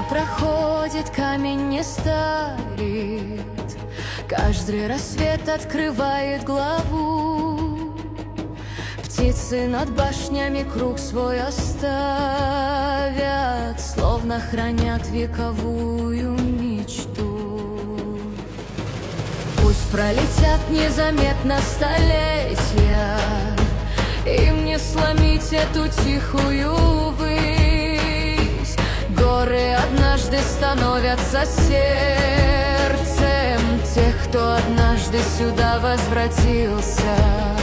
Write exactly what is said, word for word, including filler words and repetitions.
проходит, камень не старит. Каждый рассвет открывает главу. Птицы над башнями круг свой оставят, словно хранят вековую мечту. Пусть пролетят незаметно столетия, им не сломить эту тихую высь. Горы однажды становятся сердцем тех, кто однажды сюда возвратился.